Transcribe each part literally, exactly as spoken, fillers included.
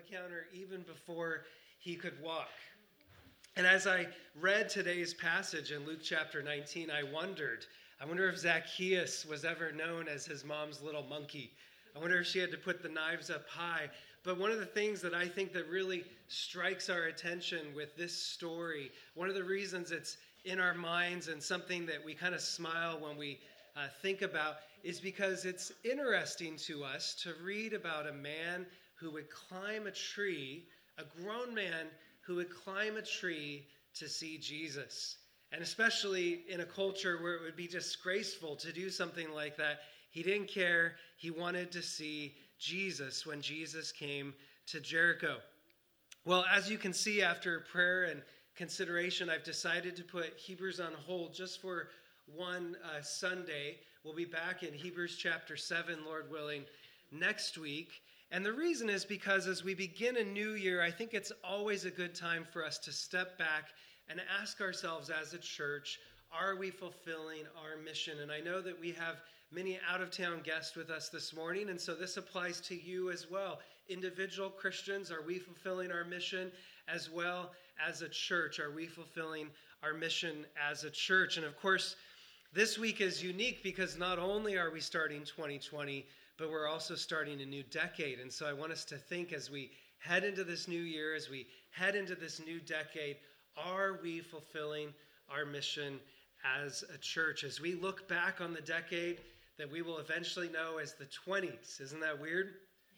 encounter even before he could walk. And as I read today's passage in Luke chapter nineteen, I wondered, I wonder if Zacchaeus was ever known as his mom's little monkey. I wonder if she had to put the knives up high. But one of the things that I think that really strikes our attention with this story, one of the reasons it's in our minds and something that we kind of smile when we uh, think about, is because it's interesting to us to read about a man who would climb a tree, a grown man who would climb a tree to see Jesus. And especially in a culture where it would be disgraceful to do something like that, he didn't care. He wanted to see Jesus when Jesus came to Jericho. Well, as you can see, after prayer and consideration, I've decided to put Hebrews on hold just for one uh, Sunday. We'll be back in Hebrews chapter seven, Lord willing, next week. And the reason is because as we begin a new year, I think it's always a good time for us to step back and ask ourselves as a church, are we fulfilling our mission? And I know that we have many out-of-town guests with us this morning, and so this applies to you as well. Individual Christians, are we fulfilling our mission? As well as a church, are we fulfilling our mission as a church? And of course, this week is unique because not only are we starting twenty twenty, but we're also starting a new decade. And so I want us to think as we head into this new year, as we head into this new decade, are we fulfilling our mission as a church? As we look back on the decade that we will eventually know as the twenties, isn't that weird?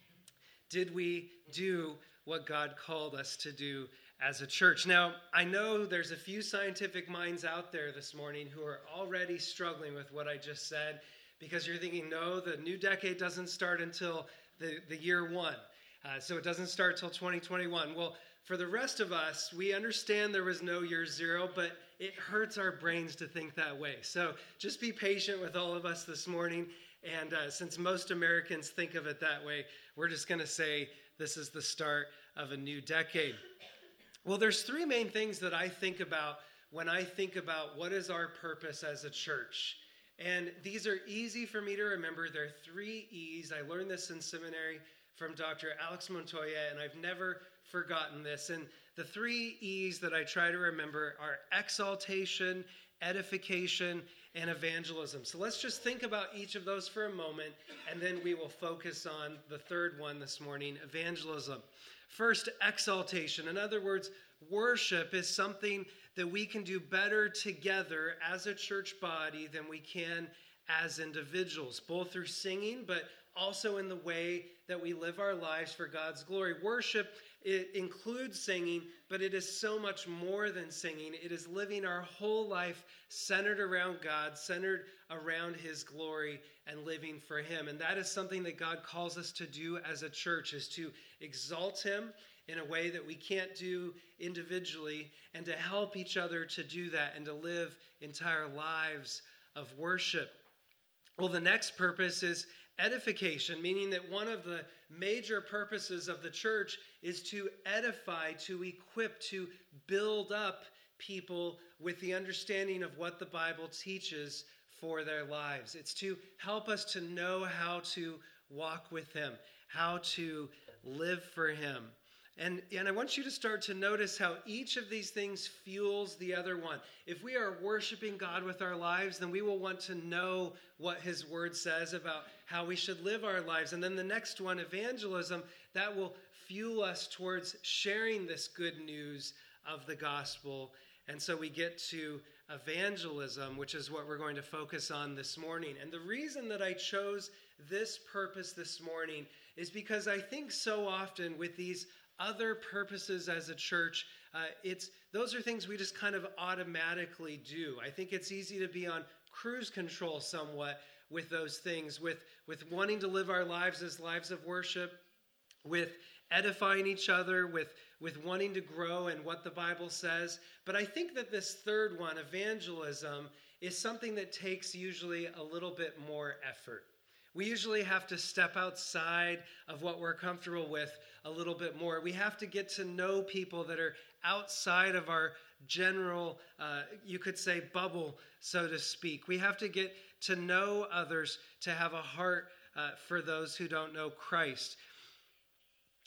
Did we do what God called us to do as a church? Now, I know there's a few scientific minds out there this morning who are already struggling with what I just said, because you're thinking, no, the new decade doesn't start until the, the year one. Uh, so it doesn't start till twenty twenty-one. Well, for the rest of us, we understand there was no year zero, but it hurts our brains to think that way. So just be patient with all of us this morning. And uh, since most Americans think of it that way, we're just going to say this is the start of a new decade. Well, there's three main things that I think about when I think about what is our purpose as a church. And these are easy for me to remember. There are three E's. I learned this in seminary from Doctor Alex Montoya, and I've never forgotten this. And the three E's that I try to remember are exaltation, edification, and evangelism. So let's just think about each of those for a moment, and then we will focus on the third one this morning, evangelism. First, exaltation. In other words, worship is something that we can do better together as a church body than we can as individuals, both through singing, but also in the way that we live our lives for God's glory. Worship, it includes singing, but it is so much more than singing. It is living our whole life centered around God, centered around His glory, and living for Him. And that is something that God calls us to do as a church, is to exalt Him in a way that we can't do individually, and to help each other to do that and to live entire lives of worship. Well, the next purpose is edification, meaning that one of the major purposes of the church is to edify, to equip, to build up people with the understanding of what the Bible teaches for their lives. It's to help us to know how to walk with Him, how to live for Him. And, and I want you to start to notice how each of these things fuels the other one. If we are worshiping God with our lives, then we will want to know what His Word says about how we should live our lives. And then the next one, evangelism, that will fuel us towards sharing this good news of the gospel. And so we get to evangelism, which is what we're going to focus on this morning. And the reason that I chose this purpose this morning is because I think so often with these other purposes as a church, uh, it's those are things we just kind of automatically do. I think it's easy to be on cruise control somewhat with those things, with, with wanting to live our lives as lives of worship, with edifying each other, with, with wanting to grow in what the Bible says. But I think that this third one, evangelism, is something that takes usually a little bit more effort. We usually have to step outside of what we're comfortable with a little bit more. We have to get to know people that are outside of our general, uh, you could say, bubble, so to speak. We have to get to know others, to have a heart uh, for those who don't know Christ.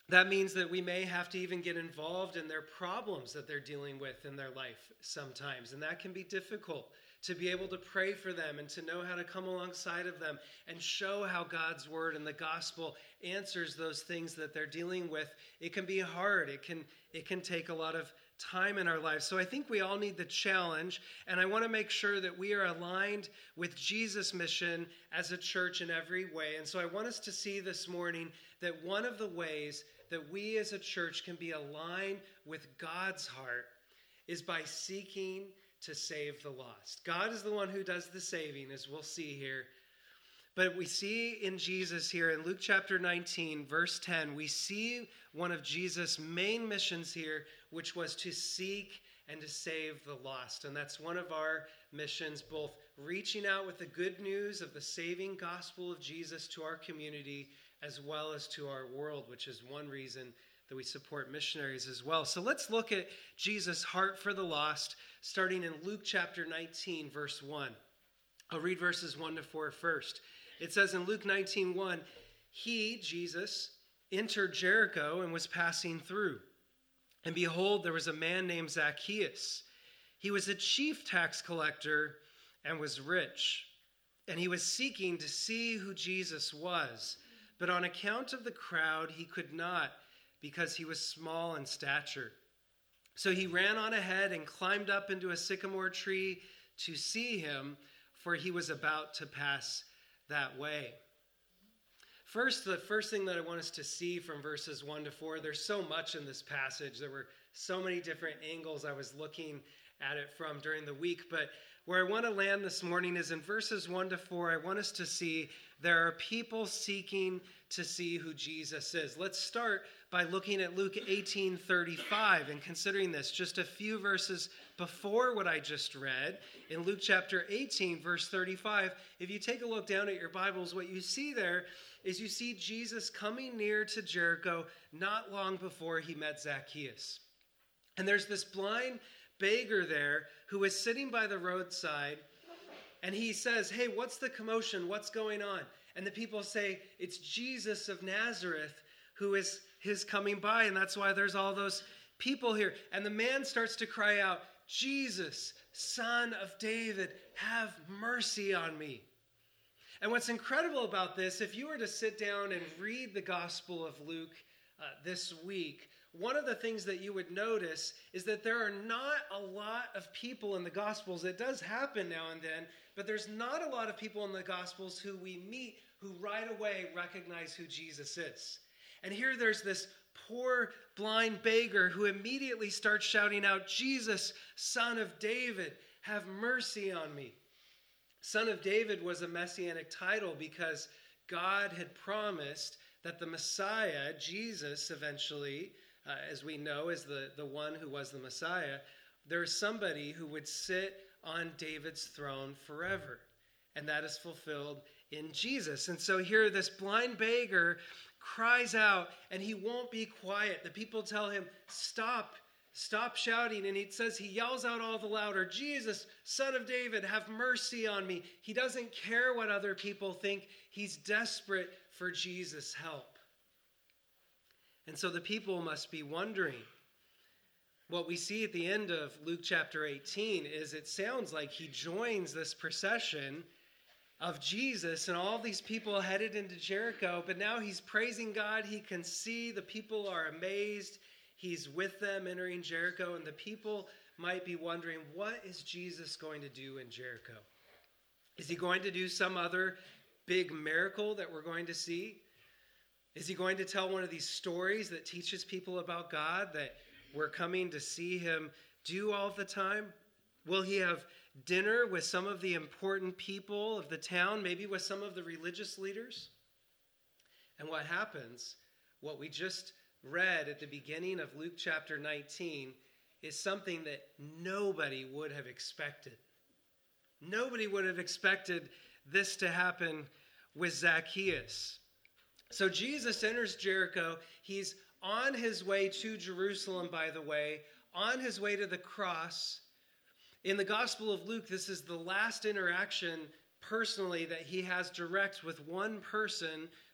That means that we may have to even get involved in their problems that they're dealing with in their life sometimes. And that can be difficult, to be able to pray for them and to know how to come alongside of them and show how God's word and the gospel answers those things that they're dealing with. It can be hard. It can, it can take a lot of time in our lives. So I think we all need the challenge, and I want to make sure that we are aligned with Jesus' mission as a church in every way. And so I want us to see this morning that one of the ways that we as a church can be aligned with God's heart is by seeking to save the lost. God is the one who does the saving, as we'll see here. But we see in Jesus here in Luke chapter nineteen, verse ten, we see one of Jesus' main missions here, which was to seek and to save the lost. And that's one of our missions, both reaching out with the good news of the saving gospel of Jesus to our community, as well as to our world, which is one reason that we support missionaries as well. So let's look at Jesus' heart for the lost, starting in Luke chapter nineteen, verse one. I'll read verses one to four first. It says in Luke nineteen one, he, Jesus, entered Jericho and was passing through. And behold, there was a man named Zacchaeus. He was a chief tax collector and was rich. And he was seeking to see who Jesus was. But on account of the crowd, he could not, because he was small in stature. So he ran on ahead and climbed up into a sycamore tree to see him, for he was about to pass that way. First, the first thing that I want us to see from verses one to four, there's so much in this passage. There were so many different angles I was looking at it from during the week. But where I want to land this morning is in verses one to four. I want us to see there are people seeking to see who Jesus is. Let's start by looking at Luke eighteen thirty-five and considering this just a few verses before what I just read. In Luke chapter eighteen, verse thirty-five, if you take a look down at your Bibles, what you see there is you see Jesus coming near to Jericho not long before he met Zacchaeus. And there's this blind beggar there who is sitting by the roadside, and he says, hey, what's the commotion? What's going on? And the people say, it's Jesus of Nazareth who is his coming by, and that's why there's all those people here. And the man starts to cry out, Jesus, Son of David, have mercy on me. And what's incredible about this, if you were to sit down and read the Gospel of Luke uh, this week, one of the things that you would notice is that there are not a lot of people in the Gospels. It does happen now and then, but there's not a lot of people in the Gospels who we meet who right away recognize who Jesus is. And here there's this poor blind beggar who immediately starts shouting out, Jesus, Son of David, have mercy on me. Son of David was a messianic title because God had promised that the Messiah, Jesus eventually, uh, as we know, is the, the one who was the Messiah, there is somebody who would sit on David's throne forever. And that is fulfilled in Jesus. And so here this blind beggar cries out, and he won't be quiet. The people tell him, stop, stop shouting. And he says, he yells out all the louder, Jesus, Son of David, have mercy on me. He doesn't care what other people think. He's desperate for Jesus' help. And so the people must be wondering. What we see at the end of Luke chapter eighteen is it sounds like he joins this procession of Jesus and all these people headed into Jericho, but now he's praising God. He can see the people are amazed. He's with them entering Jericho, and the people might be wondering, what is Jesus going to do in Jericho? Is he going to do some other big miracle that we're going to see? Is he going to tell one of these stories that teaches people about God that we're coming to see him do all the time? Will he have dinner with some of the important people of the town, maybe with some of the religious leaders? And what happens, what we just read at the beginning of Luke chapter nineteen, is something that nobody would have expected. Nobody would have expected this to happen with Zacchaeus. So Jesus enters Jericho. He's on his way to Jerusalem, by the way, on his way to the cross. In the Gospel of Luke, this is the last interaction personally that he has direct with one person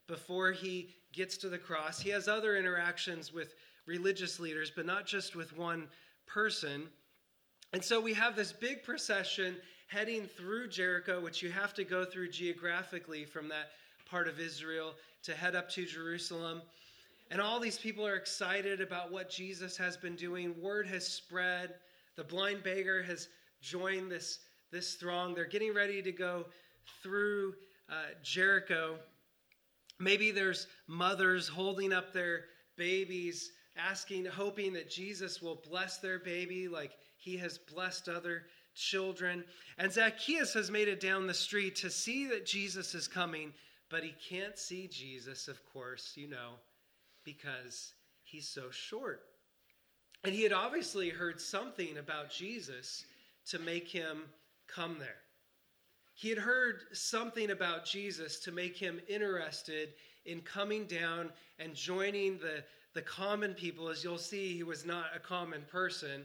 before he gets to the cross. He has other interactions with religious leaders, but not just with one person. And so we have this big procession heading through Jericho, which you have to go through geographically from that part of Israel to head up to Jerusalem. And all these people are excited about what Jesus has been doing. Word has spread. The blind beggar has joined this, this throng. They're getting ready to go through uh, Jericho. Maybe there's mothers holding up their babies, asking, hoping that Jesus will bless their baby like he has blessed other children. And Zacchaeus has made it down the street to see that Jesus is coming, but he can't see Jesus, of course, you know, because he's so short. And he had obviously heard something about Jesus to make him come there. He had heard something about Jesus to make him interested in coming down and joining the, the common people. As you'll see, he was not a common person.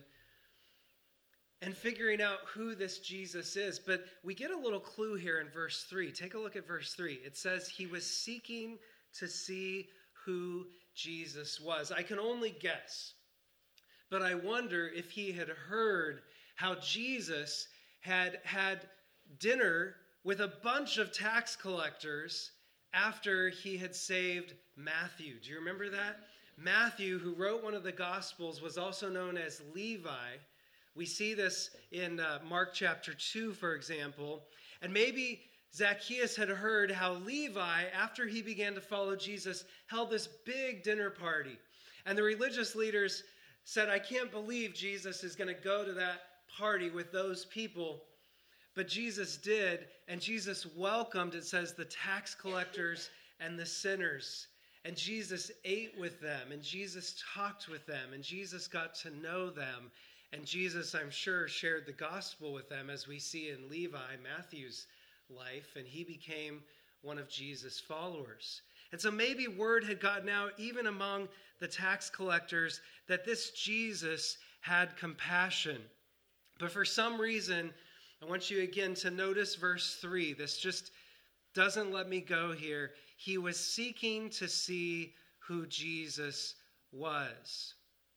And figuring out who this Jesus is. But we get a little clue here in verse three. Take a look at verse three. It says he was seeking to see who Jesus was. I can only guess. But I wonder if he had heard how Jesus had had dinner with a bunch of tax collectors after he had saved Matthew. Do you remember that? Matthew, who wrote one of the Gospels, was also known as Levi. We see this in uh, Mark chapter two, for example. And maybe Zacchaeus had heard how Levi, after he began to follow Jesus, held this big dinner party. And the religious leaders said, I can't believe Jesus is going to go to that party with those people. But Jesus did, and Jesus welcomed, it says, the tax collectors and the sinners. And Jesus ate with them, and Jesus talked with them, and Jesus got to know them. And Jesus, I'm sure, shared the gospel with them, as we see in Levi, Matthew's life, and he became one of Jesus' followers. And so maybe word had gotten out, even among the tax collectors, that this Jesus had compassion. But for some reason, I want you again to notice verse three. This just doesn't let me go here. He was seeking to see who Jesus was.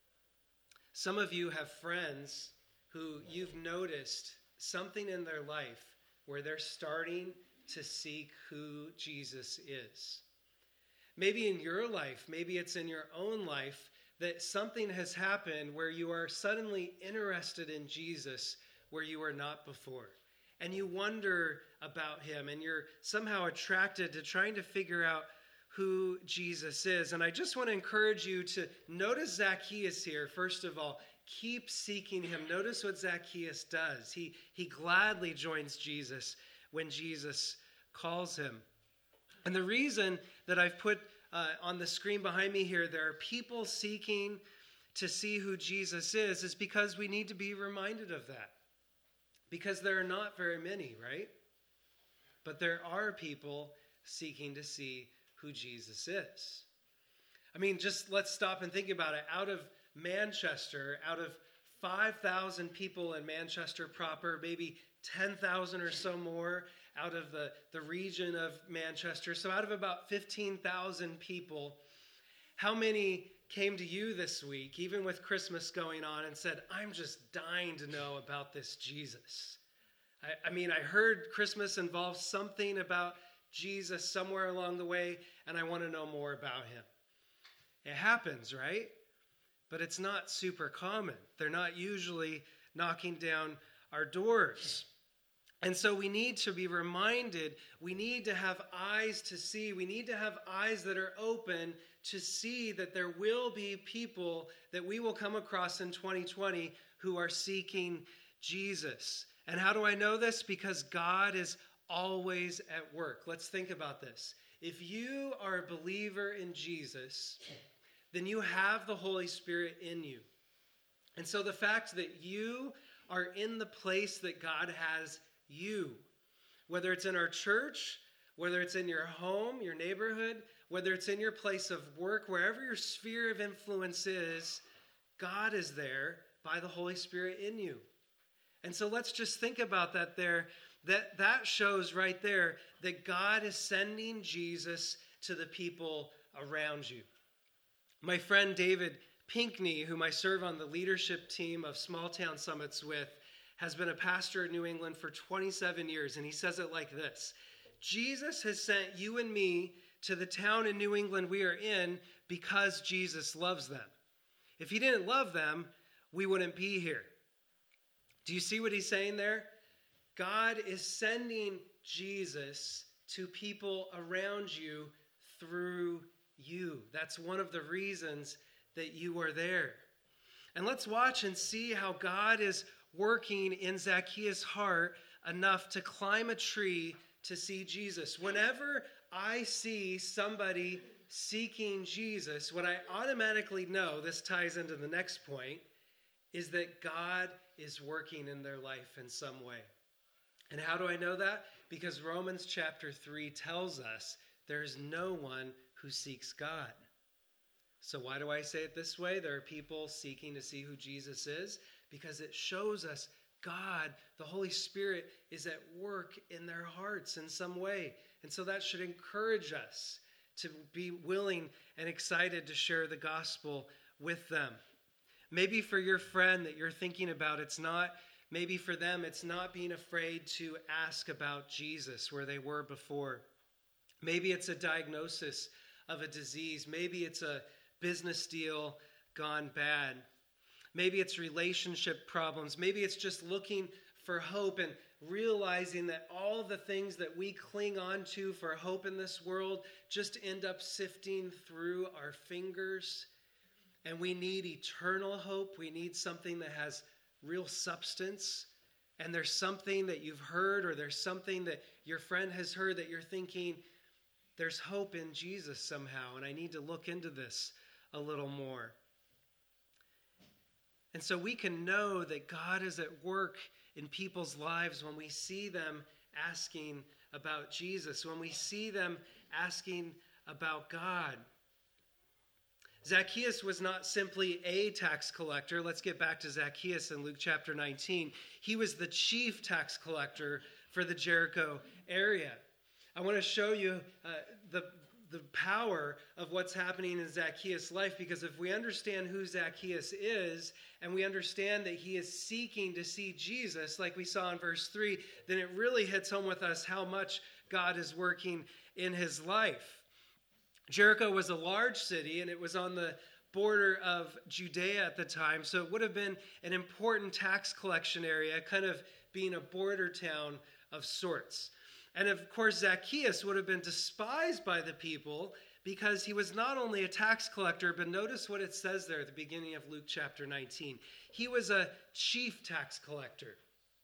Some of you have friends who you've noticed something in their life where they're starting to seek who Jesus is. Maybe in your life, maybe it's in your own life, that something has happened where you are suddenly interested in Jesus where you were not before. And you wonder about him, and you're somehow attracted to trying to figure out who Jesus is. And I just want to encourage you to notice Zacchaeus here. First of all, keep seeking him. Notice what Zacchaeus does. He, he gladly joins Jesus when Jesus calls him. And the reason that I've put uh, on the screen behind me here, there are people seeking to see who Jesus is, is because we need to be reminded of that. Because there are not very many, right? But there are people seeking to see who Jesus is. I mean, just let's stop and think about it. Out of Manchester, out of five thousand people in Manchester proper, maybe ten thousand or so more out of the, the region of Manchester. So out of about fifteen thousand people, how many came to you this week, even with Christmas going on, and said, I'm just dying to know about this Jesus? I, I mean, I heard Christmas involves something about Jesus somewhere along the way, and I want to know more about him. It happens, right? But it's not super common. They're not usually knocking down our doors. And so we need to be reminded, we need to have eyes to see, we need to have eyes that are open to see that there will be people that we will come across in twenty twenty who are seeking Jesus. And how do I know this? Because God is always at work. Let's think about this. If you are a believer in Jesus, then you have the Holy Spirit in you. And so the fact that you are in the place that God has you, whether it's in our church, whether it's in your home, your neighborhood, whether it's in your place of work, wherever your sphere of influence is, God is there by the Holy Spirit in you. And so let's just think about that there. That, that shows right there that God is sending Jesus to the people around you. My friend David Pinkney, whom I serve on the leadership team of Small Town Summits with, has been a pastor in New England for twenty-seven years, and he says it like this: Jesus has sent you and me to the town in New England we are in because Jesus loves them. If he didn't love them, we wouldn't be here. Do you see what he's saying there? God is sending Jesus to people around you through you. That's one of the reasons that you are there. And let's watch and see how God is working in Zacchaeus' heart enough to climb a tree to see Jesus. Whenever I see somebody seeking Jesus, what I automatically know, this ties into the next point, is that God is working in their life in some way. And how do I know that? Because Romans chapter three tells us there's no one who seeks God. So why do I say it this way? There are people seeking to see who Jesus is, because it shows us God, the Holy Spirit, is at work in their hearts in some way. And so that should encourage us to be willing and excited to share the gospel with them. Maybe for your friend that you're thinking about, it's not, maybe for them, it's not being afraid to ask about Jesus where they were before. Maybe it's a diagnosis of a disease. Maybe it's a business deal gone bad. Maybe it's relationship problems. Maybe it's just looking for hope and realizing that all the things that we cling on to for hope in this world just end up sifting through our fingers. And we need eternal hope. We need something that has real substance. And there's something that you've heard, or there's something that your friend has heard that you're thinking, there's hope in Jesus somehow, and I need to look into this a little more. And so we can know that God is at work in people's lives when we see them asking about Jesus, when we see them asking about God. Zacchaeus was not simply a tax collector. Let's get back to Zacchaeus in Luke chapter nineteen. He was the chief tax collector for the Jericho area. I want to show you uh, the the power of what's happening in Zacchaeus' life, because if we understand who Zacchaeus is, and we understand that he is seeking to see Jesus, like we saw in verse three, then it really hits home with us how much God is working in his life. Jericho was a large city, and it was on the border of Judea at the time, so it would have been an important tax collection area, kind of being a border town of sorts. And of course, Zacchaeus would have been despised by the people because he was not only a tax collector, but notice what it says there at the beginning of Luke chapter nineteen. He was a chief tax collector.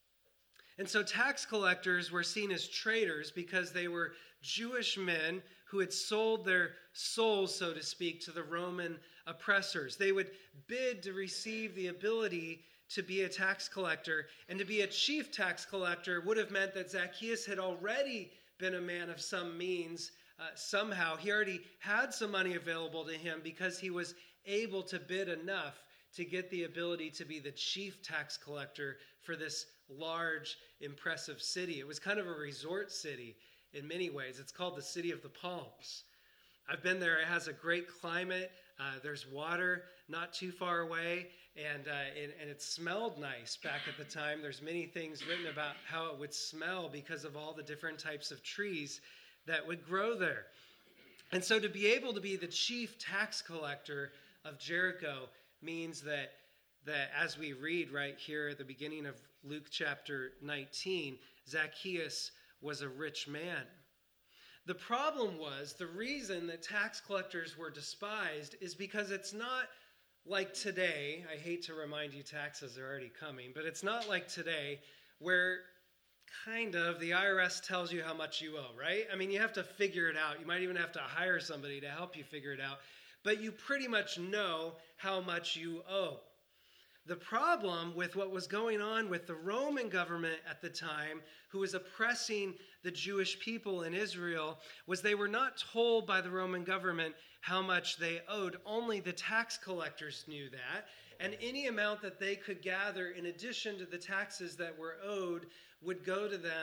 And so tax collectors were seen as traitors because they were Jewish men who had sold their souls, so to speak, to the Roman oppressors. They would bid to receive the ability to be a tax collector, and to be a chief tax collector would have meant that Zacchaeus had already been a man of some means uh, somehow. He already had some money available to him because he was able to bid enough to get the ability to be the chief tax collector for this large, impressive city. It was kind of a resort city in many ways. It's called the City of the Palms. I've been there. It has a great climate. Uh, there's water not too far away, and, uh, and and it smelled nice back at the time. There's many things written about how it would smell because of all the different types of trees that would grow there. And so to be able to be the chief tax collector of Jericho means that, that as we read right here at the beginning of Luke chapter nineteen, Zacchaeus was a rich man. The problem was, the reason that tax collectors were despised is because it's not like today. I hate to remind you, taxes are already coming, but it's not like today where kind of the I R S tells you how much you owe, right? I mean, you have to figure it out. You might even have to hire somebody to help you figure it out, but you pretty much know how much you owe. The problem with what was going on with the Roman government at the time, who was oppressing the Jewish people in Israel, was they were not told by the Roman government how much they owed. Only the tax collectors knew that. And any amount that they could gather in addition to the taxes that were owed would go to them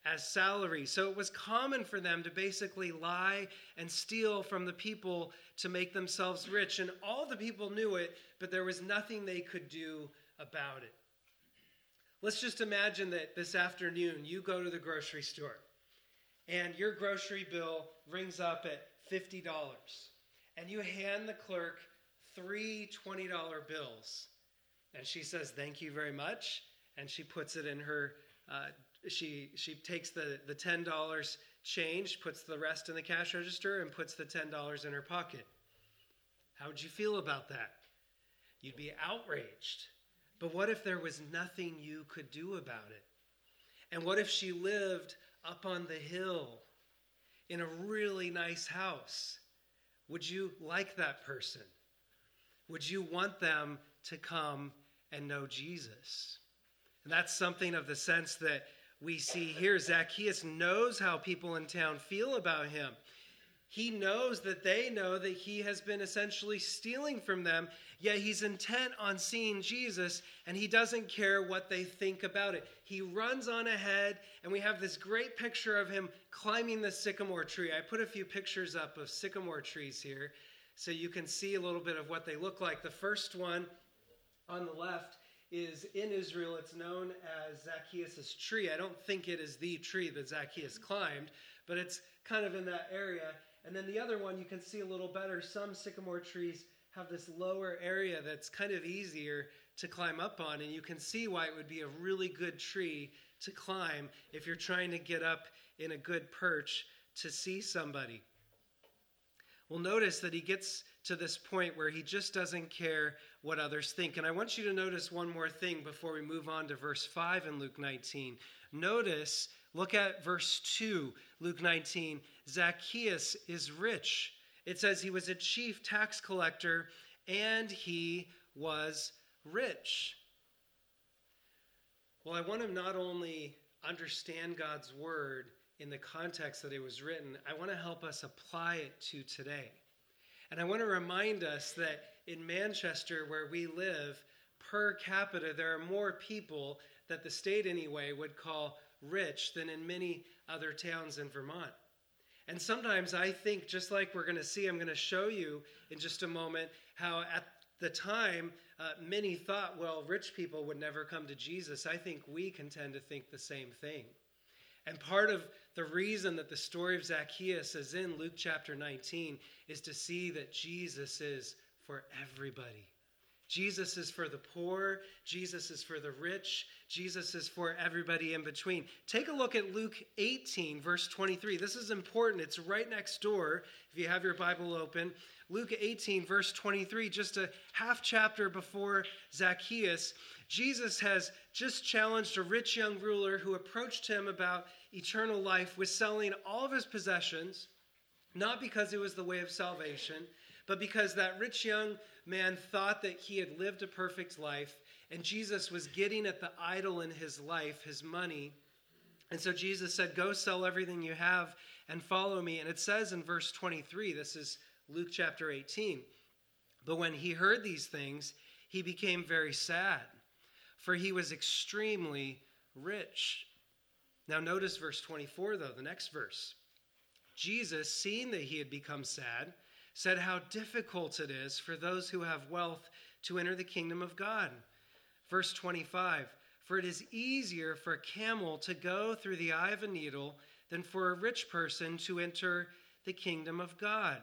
as salary. So it was common for them to basically lie and steal from the people to make themselves rich. And all the people knew it, but there was nothing they could do about it. Let's just imagine that this afternoon you go to the grocery store and your grocery bill rings up at fifty dollars. And you hand the clerk three twenty dollar bills. And she says, "Thank you very much." And she puts it in her, uh, she she takes the, the ten dollars change, puts the rest in the cash register, and puts the ten dollars in her pocket. How would you feel about that? You'd be outraged. But what if there was nothing you could do about it? And what if she lived up on the hill in a really nice house? Would you like that person? Would you want them to come and know Jesus? And that's something of the sense that we see here. Zacchaeus knows how people in town feel about him. He knows that they know that he has been essentially stealing from them, yet he's intent on seeing Jesus, and he doesn't care what they think about it. He runs on ahead, and we have this great picture of him climbing the sycamore tree. I put a few pictures up of sycamore trees here so you can see a little bit of what they look like. The first one on the left is in Israel. It's known as Zacchaeus' tree. I don't think it is the tree that Zacchaeus climbed, but it's kind of in that area. And then the other one you can see a little better. Some sycamore trees have this lower area that's kind of easier to climb up on, and you can see why it would be a really good tree to climb if you're trying to get up in a good perch to see somebody. Well, notice that he gets to this point where he just doesn't care what others think. And I want you to notice one more thing before we move on to verse five in Luke nineteen. Notice, look at verse two, Luke nineteen. Zacchaeus is rich. It says he was a chief tax collector and he was rich. Well, I want to not only understand God's word in the context that it was written, I want to help us apply it to today. And I want to remind us that in Manchester, where we live, per capita, there are more people that the state anyway would call rich than in many other towns in Vermont. And sometimes I think, just like we're going to see, I'm going to show you in just a moment, how at the time uh, many thought, well, rich people would never come to Jesus. I think we can tend to think the same thing. And part of the reason that the story of Zacchaeus is in Luke chapter nineteen is to see that Jesus is for everybody. Jesus is for the poor. Jesus is for the rich. Jesus is for everybody in between. Take a look at Luke eighteen, verse twenty-three. This is important. It's right next door if you have your Bible open. Luke eighteen, verse twenty-three, just a half chapter before Zacchaeus, Jesus has just challenged a rich young ruler who approached him about eternal life with selling all of his possessions, not because it was the way of salvation, but because that rich young man thought that he had lived a perfect life, and Jesus was getting at the idol in his life, his money. And so Jesus said, "Go sell everything you have and follow me." And it says in verse twenty-three, this is Luke chapter eighteen, "But when he heard these things, he became very sad, for he was extremely rich." Now notice verse twenty-four, though, the next verse. Jesus, seeing that he had become sad, said how difficult it is for those who have wealth to enter the kingdom of God. Verse twenty-five, "For it is easier for a camel to go through the eye of a needle than for a rich person to enter the kingdom of God."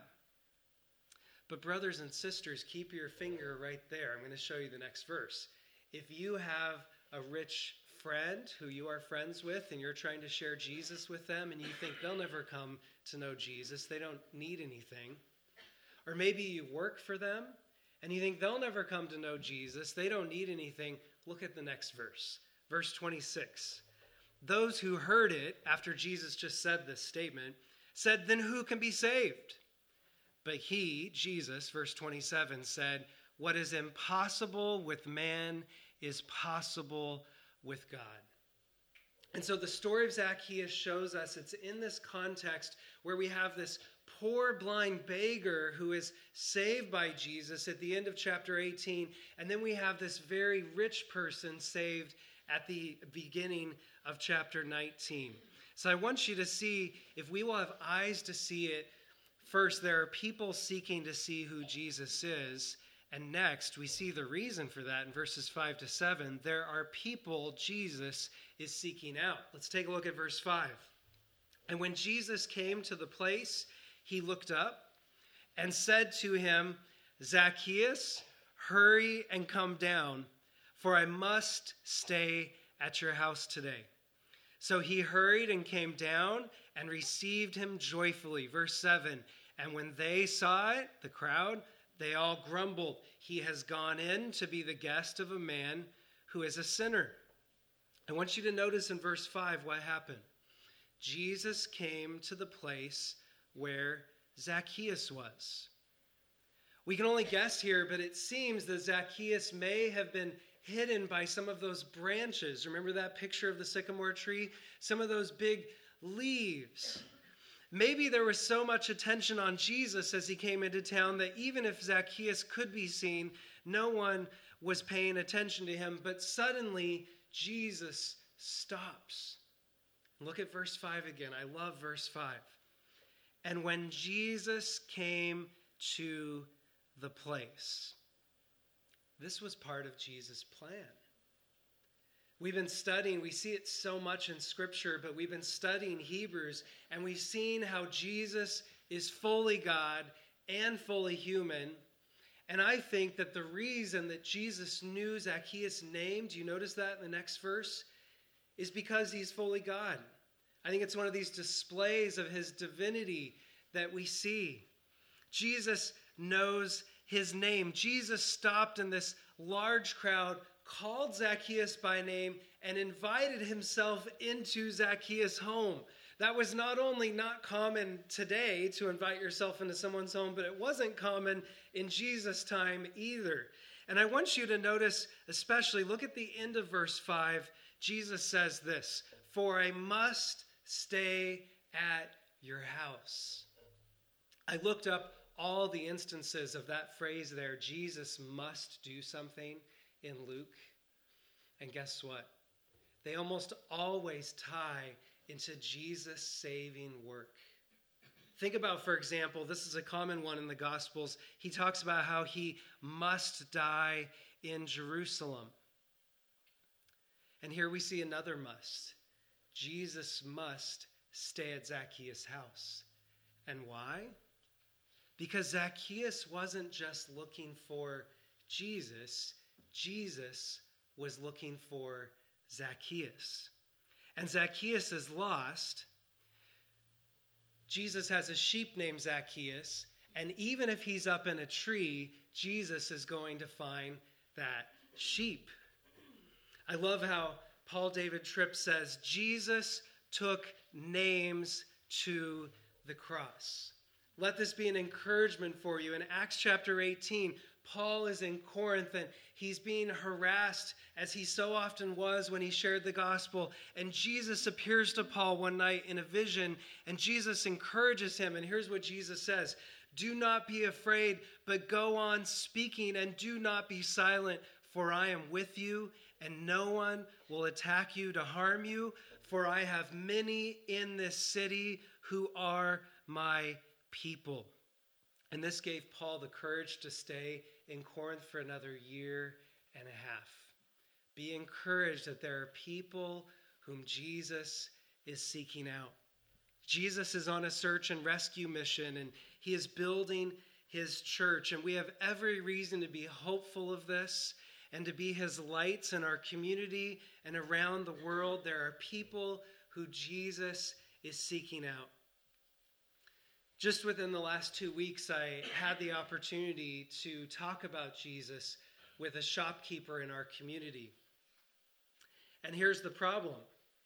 But brothers and sisters, keep your finger right there. I'm going to show you the next verse. If you have a rich friend who you are friends with and you're trying to share Jesus with them and you think they'll never come to know Jesus, they don't need anything. Or maybe you work for them and you think they'll never come to know Jesus, they don't need anything. Look at the next verse. Verse twenty-six. Those who heard it, after Jesus just said this statement, said, "Then who can be saved?" But he, Jesus, verse twenty-seven, said, "What is impossible with man is possible with God." And so the story of Zacchaeus shows us it's in this context where we have this poor blind beggar who is saved by Jesus at the end of chapter eighteen, and then we have this very rich person saved at the beginning of chapter nineteen. So I want you to see, if we will have eyes to see it, first, there are people seeking to see who Jesus is. And next, we see the reason for that in verses five to seven. There are people Jesus is seeking out. Let's take a look at verse five. And when Jesus came to the place, he looked up and said to him, Zacchaeus, hurry and come down, for I must stay at your house today. So he hurried and came down and received him joyfully. Verse seven, and when they saw it, the crowd, they all grumbled, he has gone in to be the guest of a man who is a sinner. I want you to notice in verse five what happened. Jesus came to the place where Zacchaeus was. We can only guess here, but it seems that Zacchaeus may have been hidden by some of those branches. Remember that picture of the sycamore tree? Some of those big leaves. Maybe there was so much attention on Jesus as he came into town that even if Zacchaeus could be seen, no one was paying attention to him. But suddenly, Jesus stops. Look at verse five again. I love verse five. And when Jesus came to the place, this was part of Jesus' plan. We've been studying, we see it so much in Scripture, but we've been studying Hebrews, and we've seen how Jesus is fully God and fully human. And I think that the reason that Jesus knew Zacchaeus' name, do you notice that in the next verse? Is because he's fully God. I think it's one of these displays of his divinity that we see. Jesus knows his name. Jesus stopped in this large crowd, called Zacchaeus by name, and invited himself into Zacchaeus' home. That was not only not common today to invite yourself into someone's home, but it wasn't common in Jesus' time either. And I want you to notice, especially, look at the end of verse five. Jesus says this, for I must stay at your house. I looked up all the instances of that phrase there, Jesus must do something, in Luke. And guess what? They almost always tie into Jesus' saving work. Think about, for example, this is a common one in the Gospels. He talks about how he must die in Jerusalem. And here we see another must. Jesus must stay at Zacchaeus' house. And why? Because Zacchaeus wasn't just looking for Jesus. Jesus was looking for Zacchaeus. And Zacchaeus is lost. Jesus has a sheep named Zacchaeus. And even if he's up in a tree, Jesus is going to find that sheep. I love how Paul David Tripp says, Jesus took names to the cross. Let this be an encouragement for you. In Acts chapter eighteen, Paul is in Corinth and he's being harassed as he so often was when he shared the gospel. And Jesus appears to Paul one night in a vision and Jesus encourages him. And here's what Jesus says, do not be afraid, but go on speaking and do not be silent, for I am with you and no one will attack you to harm you. For I have many in this city who are my people. And this gave Paul the courage to stay in Corinth for another year and a half. Be encouraged that there are people whom Jesus is seeking out. Jesus is on a search and rescue mission, and he is building his church. And we have every reason to be hopeful of this and to be his lights in our community and around the world. There are people who Jesus is seeking out. Just within the last two weeks, I had the opportunity to talk about Jesus with a shopkeeper in our community. And here's the problem.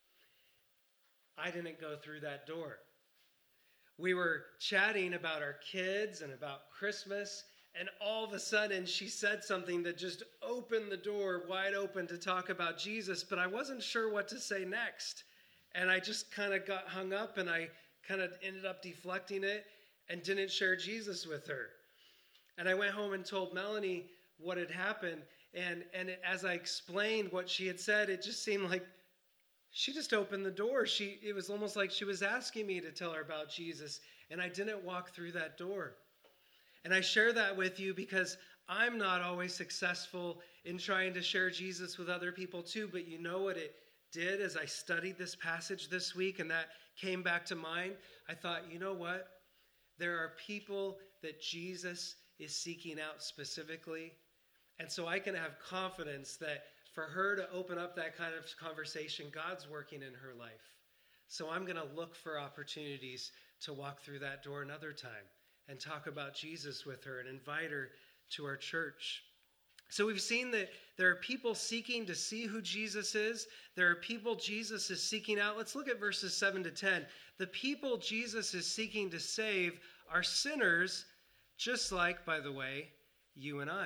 I didn't go through that door. We were chatting about our kids and about Christmas, and all of a sudden she said something that just opened the door wide open to talk about Jesus, but I wasn't sure what to say next. And I just kind of got hung up and I kind of ended up deflecting it and didn't share Jesus with her. And I went home and told Melanie what had happened. And, and it, as I explained what she had said, it just seemed like She just opened the door. She, it was almost like she was asking me to tell her about Jesus, and I didn't walk through that door. And I share that with you because I'm not always successful in trying to share Jesus with other people too, but you know what it did as I studied this passage this week and that came back to mind? I thought, you know what? There are people that Jesus is seeking out specifically, and so I can have confidence that for her to open up that kind of conversation, God's working in her life. So I'm going to look for opportunities to walk through that door another time and talk about Jesus with her and invite her to our church. So we've seen that there are people seeking to see who Jesus is. There are people Jesus is seeking out. Let's look at verses seven to ten. The people Jesus is seeking to save are sinners, just like, by the way, you and I.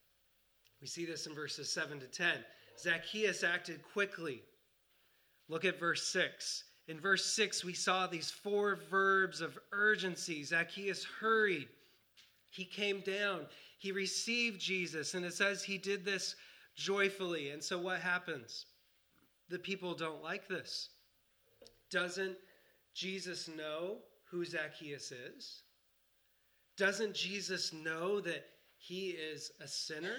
We see this in verses seven to ten. Zacchaeus acted quickly. Look at verse six. In verse six, we saw these four verbs of urgency. Zacchaeus hurried. He came down. He received Jesus. And it says he did this joyfully. And so what happens? The people don't like this. Doesn't Jesus know who Zacchaeus is? Doesn't Jesus know that he is a sinner?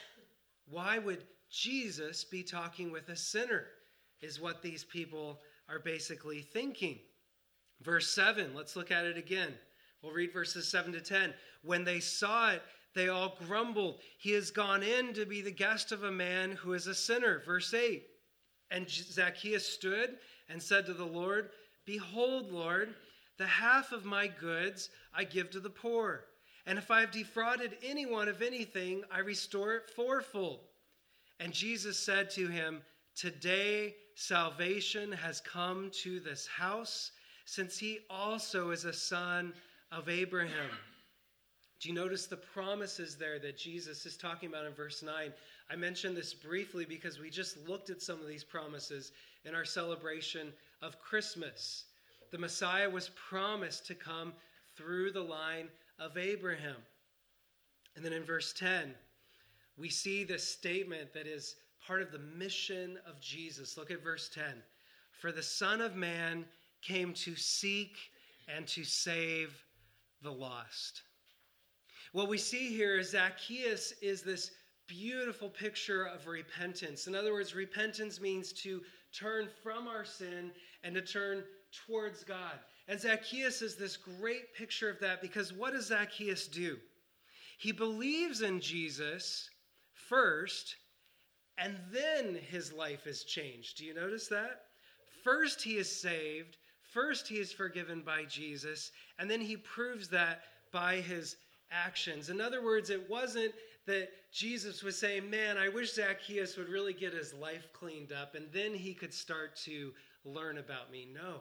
Why would Jesus be talking with a sinner, is what these people are basically thinking. Verse seven, let's look at it again. We'll read verses seven to ten. When they saw it, they all grumbled. He has gone in to be the guest of a man who is a sinner. Verse eight, and Zacchaeus stood and said to the Lord, Behold, Lord, the half of my goods I give to the poor. And if I have defrauded anyone of anything, I restore it fourfold. And Jesus said to him, Today salvation has come to this house, since he also is a son of Abraham. Do you notice the promises there that Jesus is talking about in verse nine? I mentioned this briefly because we just looked at some of these promises in our celebration of Christmas. The Messiah was promised to come through the line of Abraham. And then in verse ten, we see this statement that is part of the mission of Jesus. Look at verse ten. For the Son of Man came to seek and to save the lost. What we see here is Zacchaeus is this beautiful picture of repentance. In other words, repentance means to turn from our sin and to turn towards God. And Zacchaeus is this great picture of that, because what does Zacchaeus do? He believes in Jesus first, and then his life is changed. Do you notice that? First he is saved, first he is forgiven by Jesus, and then he proves that by his actions. In other words, it wasn't that Jesus was saying, man, I wish Zacchaeus would really get his life cleaned up, and then he could start to learn about me. No.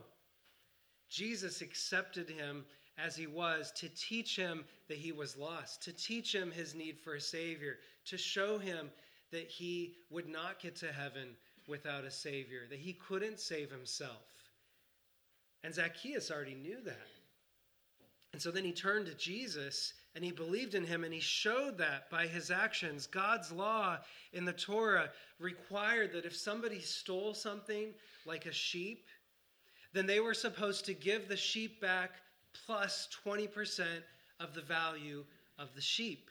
Jesus accepted him as he was to teach him that he was lost, to teach him his need for a Savior, to show him that he would not get to heaven without a Savior, that he couldn't save himself. And Zacchaeus already knew that. And so then he turned to Jesus and he believed in him, and he showed that by his actions. God's law in the Torah required that if somebody stole something like a sheep, then they were supposed to give the sheep back plus twenty percent of the value of the sheep.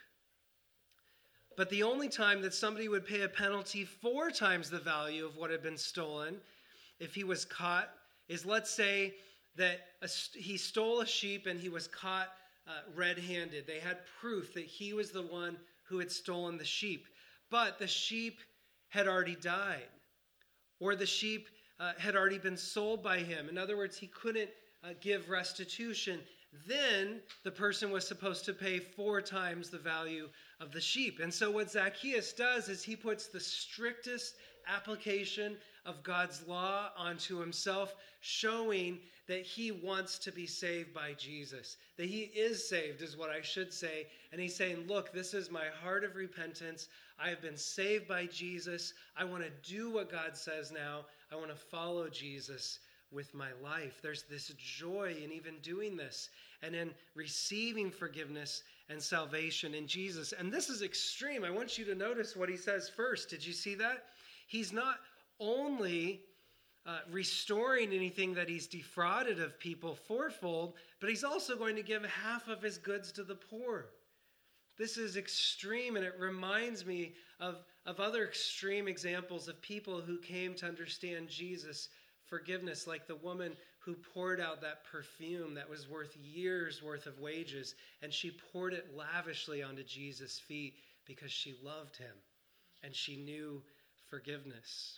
But the only time that somebody would pay a penalty four times the value of what had been stolen, if he was caught, is let's say that a, he stole a sheep and he was caught uh, red-handed. They had proof that he was the one who had stolen the sheep. But the sheep had already died, or the sheep uh, had already been sold by him. In other words, he couldn't uh, give restitution. Then the person was supposed to pay four times the value of the sheep. And so what Zacchaeus does is he puts the strictest application of God's law onto himself, showing that he wants to be saved by Jesus, that he is saved is what I should say. And he's saying, look, this is my heart of repentance. I have been saved by Jesus. I want to do what God says now. I want to follow Jesus with my life. There's this joy in even doing this and in receiving forgiveness and salvation in Jesus. And this is extreme. I want you to notice what he says first. Did you see that? He's not only uh, restoring anything that he's defrauded of people fourfold, but he's also going to give half of his goods to the poor. This is extreme, and it reminds me of, of other extreme examples of people who came to understand Jesus' forgiveness, like the woman who poured out that perfume that was worth years' worth of wages, and she poured it lavishly onto Jesus' feet because she loved him and she knew forgiveness.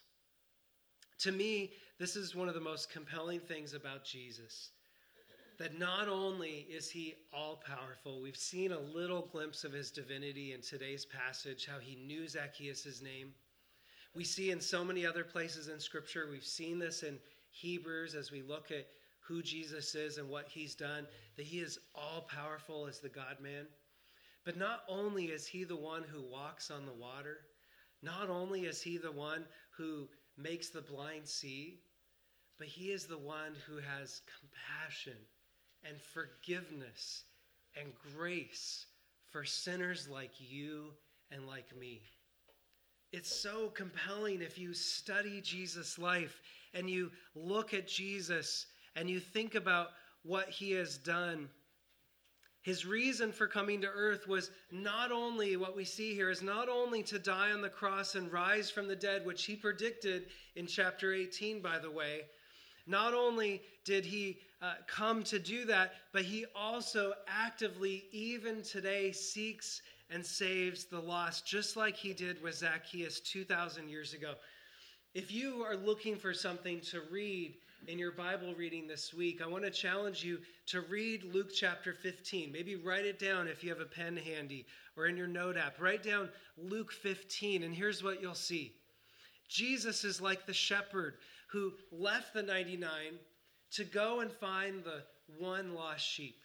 To me, this is one of the most compelling things about Jesus. That not only is he all-powerful, we've seen a little glimpse of his divinity in today's passage, how he knew Zacchaeus' name. We see in so many other places in Scripture, we've seen this in Hebrews as we look at who Jesus is and what he's done, that he is all-powerful as the God-man. But not only is he the one who walks on the water, not only is he the one who makes the blind see, but he is the one who has compassion and forgiveness and grace for sinners like you and like me. It's so compelling if you study Jesus' life and you look at Jesus and you think about what he has done. His reason for coming to earth was not only, what we see here is not only to die on the cross and rise from the dead, which he predicted in chapter eighteen, by the way. Not only did he uh, come to do that, but he also actively, even today, seeks and saves the lost, just like he did with Zacchaeus two thousand years ago. If you are looking for something to read in your Bible reading this week, I want to challenge you to read Luke chapter fifteen. Maybe write it down if you have a pen handy or in your note app. Write down Luke fifteen, and here's what you'll see. Jesus is like the shepherd who left the ninety-nine to go and find the one lost sheep.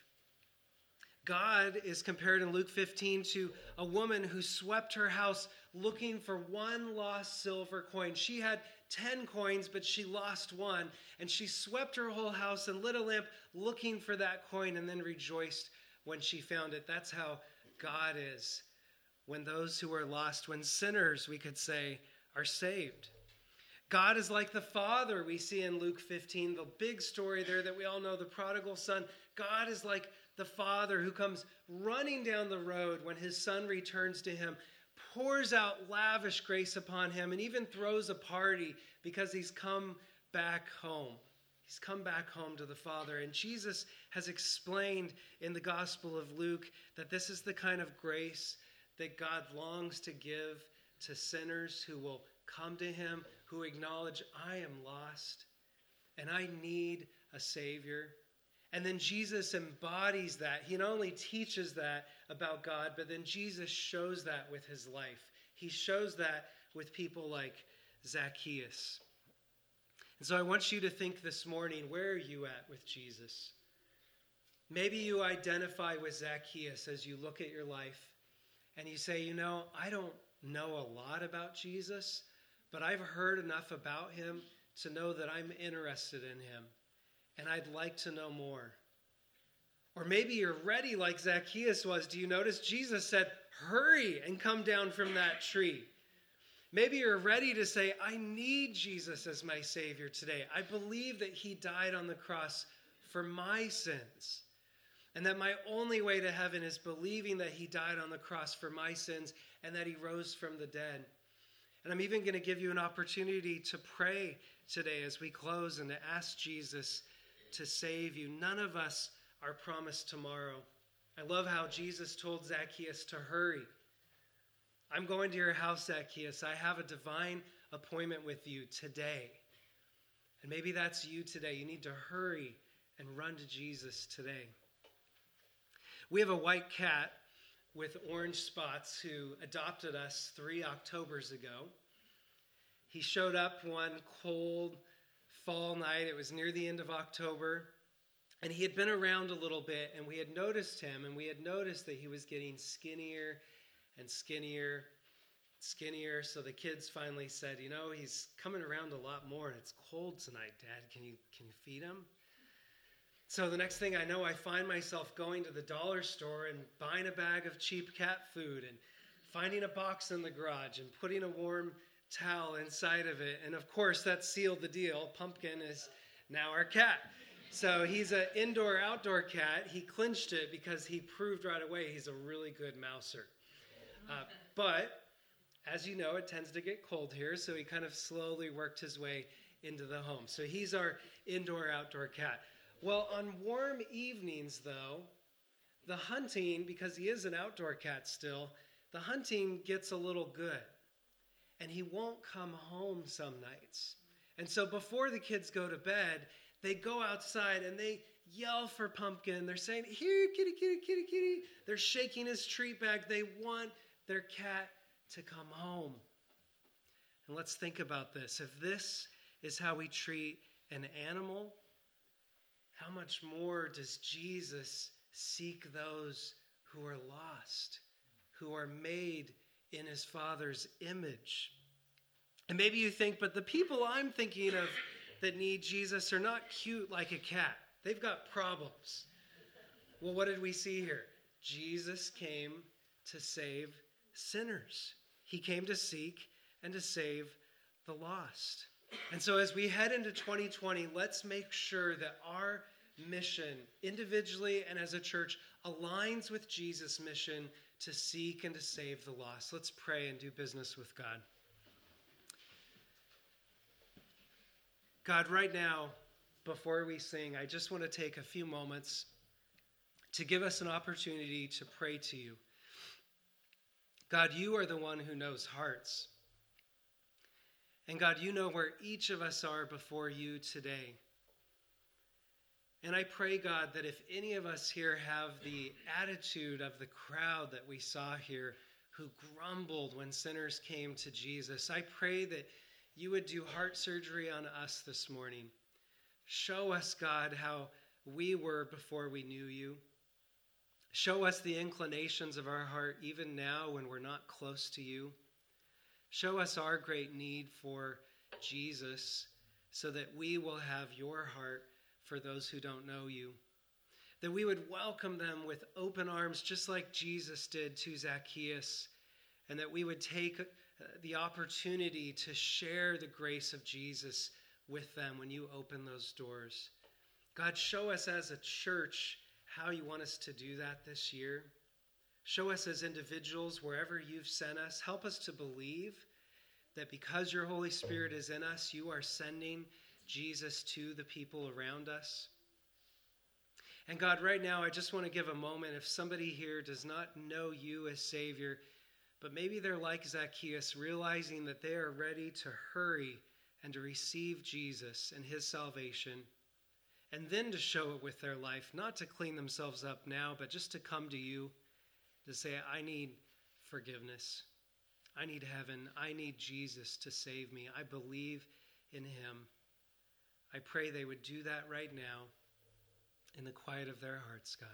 God is compared in Luke fifteen to a woman who swept her house looking for one lost silver coin. She had ten coins, but she lost one, and she swept her whole house and lit a lamp looking for that coin and then rejoiced when she found it. That's how God is when those who are lost, when sinners, we could say, are saved. God is like the father we see in Luke fifteen, the big story there that we all know, the prodigal son. God is like the father who comes running down the road when his son returns to him, pours out lavish grace upon him, and even throws a party because he's come back home. He's come back home to the Father. And Jesus has explained in the Gospel of Luke that this is the kind of grace that God longs to give to sinners who will come to him, who acknowledge, I am lost and I need a Savior. And then Jesus embodies that. He not only teaches that about God, but then Jesus shows that with his life. He shows that with people like Zacchaeus. And so I want you to think this morning, where are you at with Jesus? Maybe you identify with Zacchaeus as you look at your life and you say, you know, I don't know a lot about Jesus, but I've heard enough about him to know that I'm interested in him. And I'd like to know more. Or maybe you're ready like Zacchaeus was. Do you notice Jesus said, hurry and come down from that tree? Maybe you're ready to say, I need Jesus as my Savior today. I believe that he died on the cross for my sins. And that my only way to heaven is believing that he died on the cross for my sins and that he rose from the dead. And I'm even going to give you an opportunity to pray today as we close and to ask Jesus to save you. None of us are promised tomorrow. I love how Jesus told Zacchaeus to hurry. I'm going to your house, Zacchaeus. I have a divine appointment with you today. And maybe that's you today. You need to hurry and run to Jesus today. We have a white cat with orange spots who adopted us three Octobers ago. He showed up one cold fall night. It was near the end of October. And he had been around a little bit, and we had noticed him, and we had noticed that he was getting skinnier and skinnier, skinnier. So the kids finally said, you know, he's coming around a lot more, and it's cold tonight, Dad. Can you, can you feed him? So the next thing I know, I find myself going to the dollar store and buying a bag of cheap cat food and finding a box in the garage and putting a warm towel inside of it. And of course, that sealed the deal. Pumpkin is now our cat. So he's an indoor-outdoor cat. He clinched it because he proved right away he's a really good mouser. Uh, but, as you know, it tends to get cold here, so he kind of slowly worked his way into the home. So he's our indoor-outdoor cat. Well, on warm evenings, though, the hunting, because he is an outdoor cat still, the hunting gets a little good. And he won't come home some nights. And so before the kids go to bed, they go outside and they yell for Pumpkin. They're saying, here, kitty, kitty, kitty, kitty. They're shaking his treat bag. They want their cat to come home. And let's think about this. If this is how we treat an animal, how much more does Jesus seek those who are lost, who are made in his Father's image? And maybe you think, but the people I'm thinking of that need Jesus are not cute like a cat. They've got problems. Well, what did we see here? Jesus came to save sinners. He came to seek and to save the lost. And so as we head into twenty twenty, let's make sure that our mission, individually and as a church, aligns with Jesus' mission to seek and to save the lost. Let's pray and do business with God. God, right now, before we sing, I just want to take a few moments to give us an opportunity to pray to you. God, you are the one who knows hearts. And God, you know where each of us are before you today. And I pray, God, that if any of us here have the attitude of the crowd that we saw here who grumbled when sinners came to Jesus, I pray that you would do heart surgery on us this morning. Show us, God, how we were before we knew you. Show us the inclinations of our heart even now when we're not close to you. Show us our great need for Jesus so that we will have your heart for those who don't know you. That we would welcome them with open arms just like Jesus did to Zacchaeus, and that we would take the opportunity to share the grace of Jesus with them when you open those doors. God, show us as a church how you want us to do that this year. Show us as individuals wherever you've sent us. Help us to believe that because your Holy Spirit is in us, you are sending Jesus to the people around us. And God, right now, I just want to give a moment. If somebody here does not know you as Savior, but maybe they're like Zacchaeus, realizing that they are ready to hurry and to receive Jesus and his salvation, and then to show it with their life, not to clean themselves up now, but just to come to you, to say, I need forgiveness. I need heaven. I need Jesus to save me. I believe in him. I pray they would do that right now in the quiet of their hearts, God.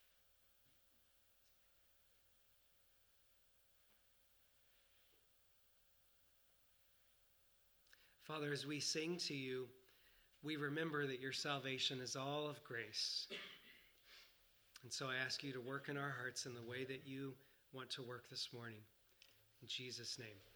Father, as we sing to you, we remember that your salvation is all of grace. And so I ask you to work in our hearts in the way that you want to work this morning. In Jesus' name.